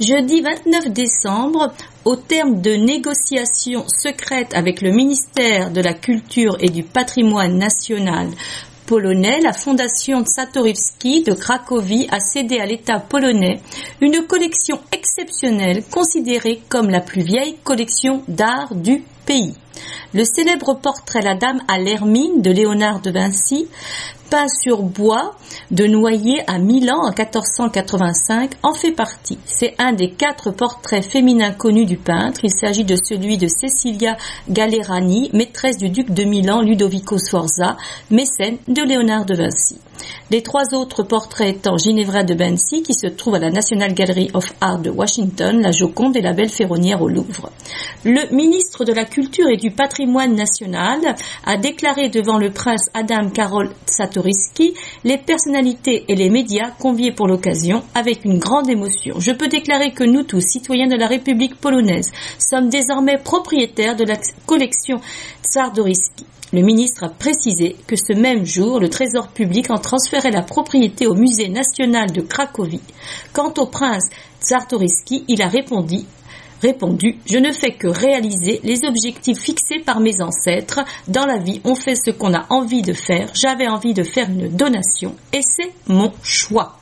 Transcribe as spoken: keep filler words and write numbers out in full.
Jeudi vingt-neuf décembre, au terme de négociations secrètes avec le ministère de la Culture et du Patrimoine national polonais, la fondation Czartoryski de Cracovie a cédé à l'État polonais une collection exceptionnelle considérée comme la plus vieille collection d'art du pays. Le célèbre portrait La Dame à l'Hermine de Léonard de Vinci, peint sur bois de Noyer à Milan en quatorze cent quatre-vingt-cinq, en fait partie. C'est un des quatre portraits féminins connus du peintre. Il s'agit de celui de Cecilia Gallerani, maîtresse du duc de Milan Ludovico Sforza, mécène de Léonard de Vinci. Les trois autres portraits étant Ginevra de Benci, qui se trouve à la National Gallery of Art de Washington, la Joconde et la Belle Ferronnière au Louvre. Le ministre de la Culture et du Patrimoine national a déclaré devant le prince Adam Karol Czartoryski les personnalités et les médias conviés pour l'occasion avec une grande émotion. Je peux déclarer que nous tous, citoyens de la République polonaise, sommes désormais propriétaires de la collection Czartoryski. Le ministre a précisé que ce même jour, le Trésor public en transférait la propriété au Musée national de Cracovie. Quant au prince Czartoryski, il a répondu Répondu, je ne fais que réaliser les objectifs fixés par mes ancêtres. Dans la vie, on fait ce qu'on a envie de faire. J'avais envie de faire une donation et c'est mon choix.